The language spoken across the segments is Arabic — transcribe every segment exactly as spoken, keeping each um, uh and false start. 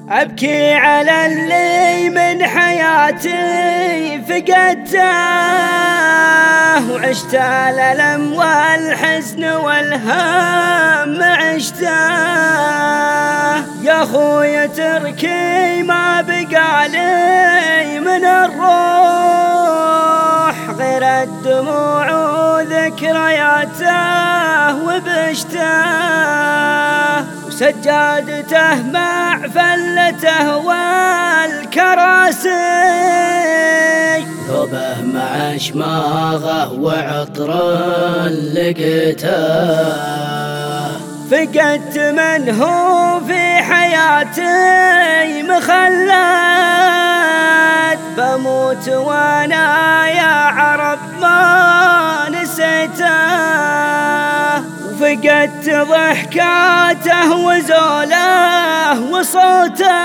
أبكي على اللي من حياتي فقدته، وعشت الألم والحزن والهم عشته. يا خويا تركي ما بقى لي من الروح غير الدموع وذكرياته وبشته، وسجادته مع فلته والكراسي، ثوبه مع شماغه وعطر لقيته. فقدت منه في حياتي مخلد، بموت وانا يا عرب ما نسيته. وفقدت ضحكاته وزوله وصوته،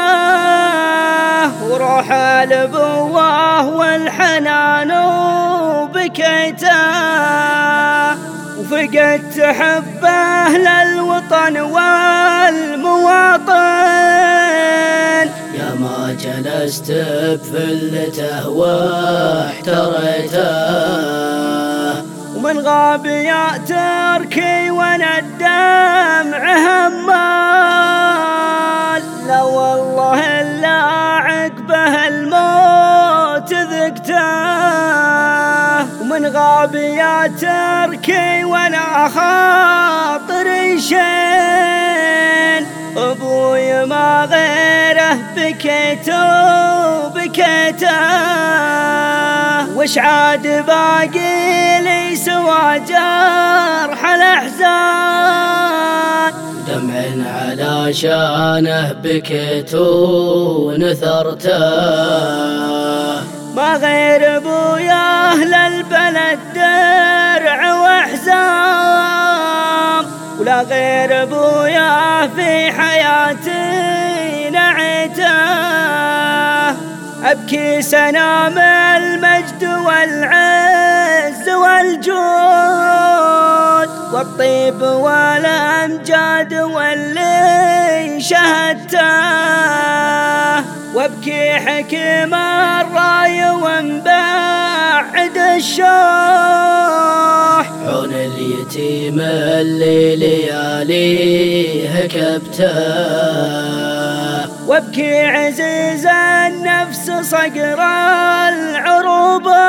وروح الابوه والحنان وبكيته. وفقدت حبه للوطن والمواطن، يا ما جلست بفلته واحتريته. ومن غاب يا تركي وانا الدمع همال، لا والله الا عقبه الموت ذقته. ومن غاب يا تركي وانا خاطري شين، ابوي ما غيره بكيته بكيته. وش عاد باقي لي سوى جرح الاحزان، دمع على شانه بكيت ونثرته. ما غير ابويا اهل البلد درع واحزان، ولا غير ابويا في حياتي نعيته. أبكي سنام المجد والعز والجود، والطيب والأمجاد واللي شهدته. وابكي حكيم الراي ومبعد الشوح، عون اليتيم اللي لياليه كبته. وابكي عزيز النفس صقر العروبة،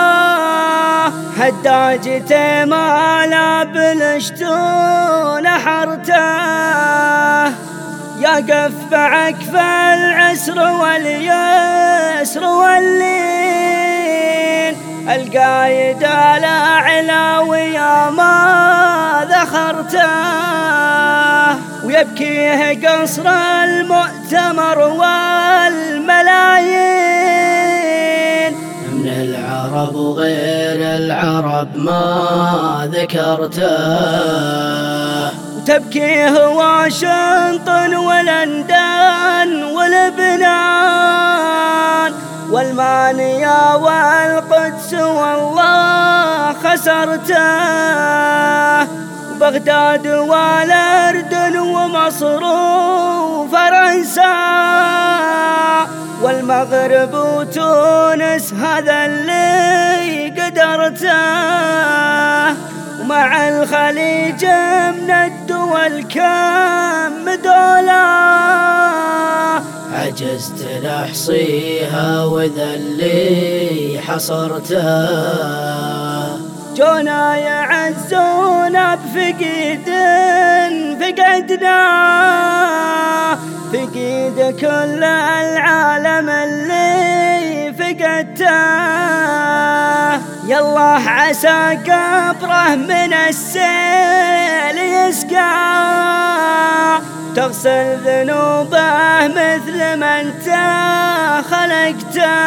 هداجته ما بلشتون حرته. يا قف عكف العسر واليسر واللين، القايد الاعلى ويا ما ذخرته. ويبكيه قصر المؤتمر والملايين، من العرب وغير العرب ما ذكرته. وتبكيه واشنطن ولندن ولبنان والمانيا والقدس والله خسرته. بغداد والأردن ومصر وفرنسا والمغرب وتونس، هذا اللي قدرته. ومع الخليج من الدول كم دولة، عجزت لأحصيها وذا اللي حصرته. جونا يعزونا بفقيد فقدنا، فقيد كل العالم اللي فقدته. يالله عسى قبره من السيل يسقى، تغسل ذنوبه مثل ما انت خلقته.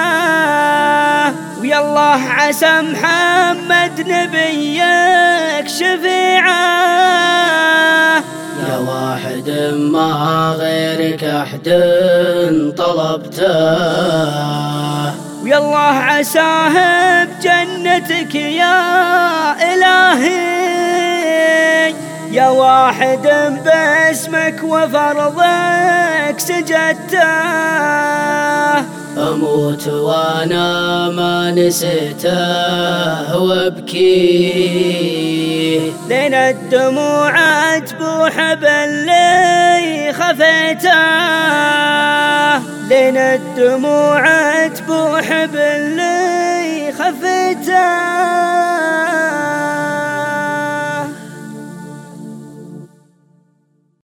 ويالله عسى محمد نبيك شفيعه، يا واحد ما غيرك أحد طلبته. ويالله عساه بجنتك يا إلهي، يا واحد باسمك وفرضك سجدته، أموت وأنا ما نسيته وابكي، لين الدموع تبوح باللي خفيته، لين الدموع تبوح باللي خفيته.